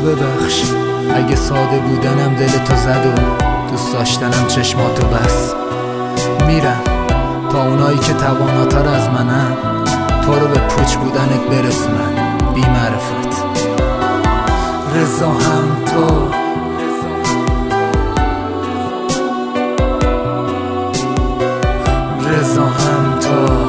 ببخشی اگه ساده بودنم دلتو زد و دوست داشتنم چشماتو بس. میرم تا اونایی که تواناتر از منن تو رو به پوچ بودنت برسونن بی معرفت. رضا هم تو رضا هم تو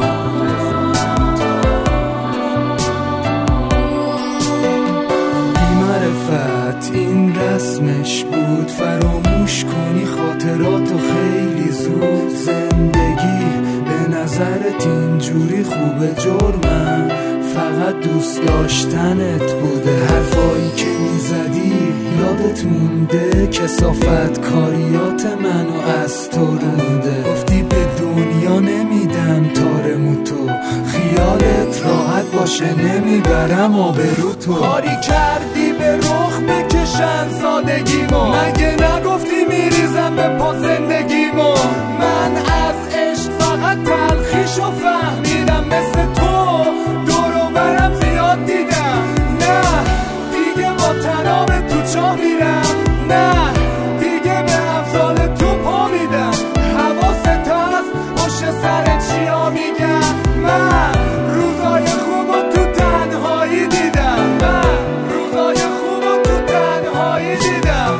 بی معرفت این رسمش بود، فراموش کنی خاطراتو خیلی زود. زندگی به نظرت اینجوری خوبه؟ جرمم فقط دوست داشتنت بوده. حرفایی که میزدی یادت مونده؟ کثافت کاریات منو از تو رونده. گفتی به دنیا نمیدم تارموتو، خیالت راحت باشه نمیبرم آبروتو. کاری کردی به رخ بکشن سادگیمو، مگه نگفتی میریزم به پا زندگیمو؟ من از عشق فقط تلخیشو فهمیدم، مثل تو دورو برم زیاد دیدم. نه دیگه با تناب تو چا میرم، نه دیگه به امثال تو پا میدم. حواست هست پشت سر چیا میگم؟ من روزای خوبو تو تنهایی دیدم، من روزای خوبو تو تنهایی دیدم.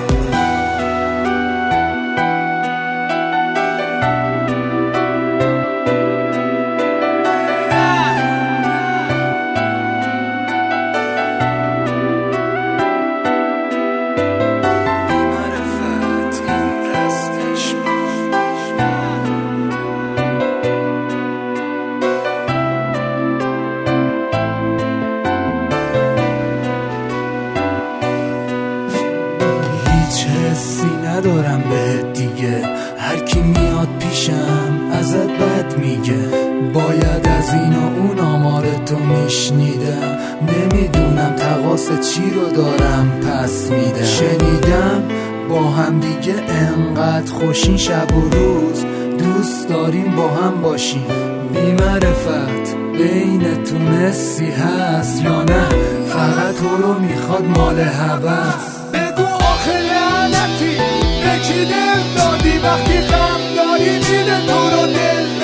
ندارم بهت دیگه، هر کی میاد پیشم ازت بد میگه. باید از این و اون آمارتو میشنیدم، نمیدونم تقاص چی رو دارم پس میدم. شنیدم با هم دیگه انقدر خوشین شب و روز، دوست داریم با هم باشیم. بی معرفت بینتون حسی هست یا نه؟ فقط تو رو میخواد مال هوس. بگو آخه لعنتی به کی دل دادی وقتی غم داری دیده تو رو دل